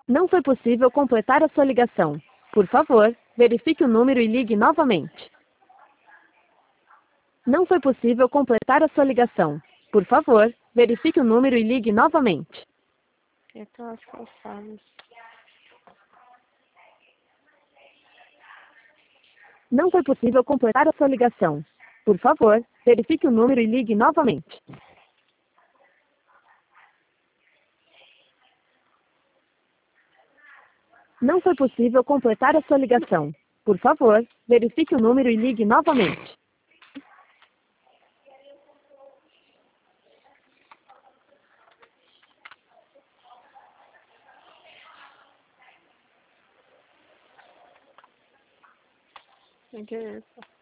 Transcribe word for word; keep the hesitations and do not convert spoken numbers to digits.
Não foi possível completar a sua ligação. Por favor, verifique o número e ligue novamente. Não foi possível completar a sua ligação. Por favor, verifique o número e ligue novamente. Eu tô cansada. Não foi possível completar a sua ligação. Por favor, verifique o número e ligue novamente. Não foi possível completar a sua ligação. Por favor, verifique o número e ligue novamente. Não interessa.